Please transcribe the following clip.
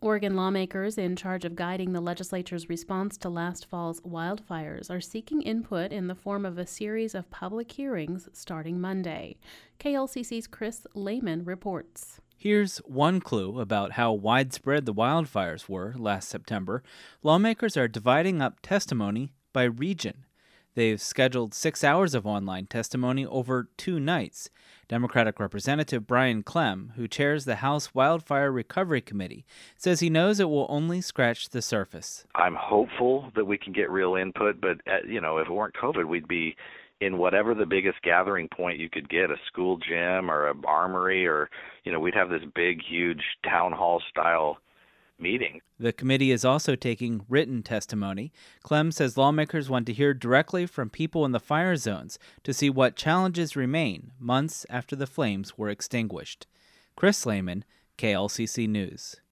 Oregon lawmakers in charge of guiding the legislature's response to last fall's wildfires are seeking input in the form of a series of public hearings starting Monday. KLCC's Chris Lehman reports. Here's one clue about how widespread the wildfires were last September. Lawmakers are dividing up testimony by region. They've scheduled 6 hours of online testimony over 2 nights. Democratic Representative Brian Clem, who chairs the House Wildfire Recovery Committee, says he knows it will only scratch the surface. I'm hopeful that we can get real input, but if it weren't COVID, we'd be in whatever the biggest gathering point you could get, a school gym or an armory, or, we'd have this big, huge town hall style meeting. The committee is also taking written testimony. Clem says lawmakers want to hear directly from people in the fire zones to see what challenges remain months after the flames were extinguished. Chris Lehman, KLCC News.